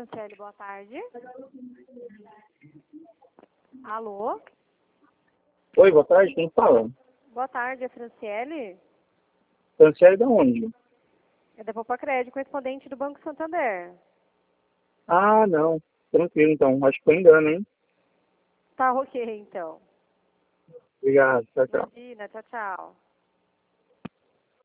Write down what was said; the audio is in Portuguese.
Franciele, boa tarde. Alô? Oi, boa tarde, quem fala? Boa tarde, é Franciele? Franciele da onde? É da Popacred, correspondente do Banco Santander. Ah, não. Tranquilo, então. Acho que foi engano, hein? Tá ok, então. Obrigado. Tchau, tchau. Imagina, tchau, tchau.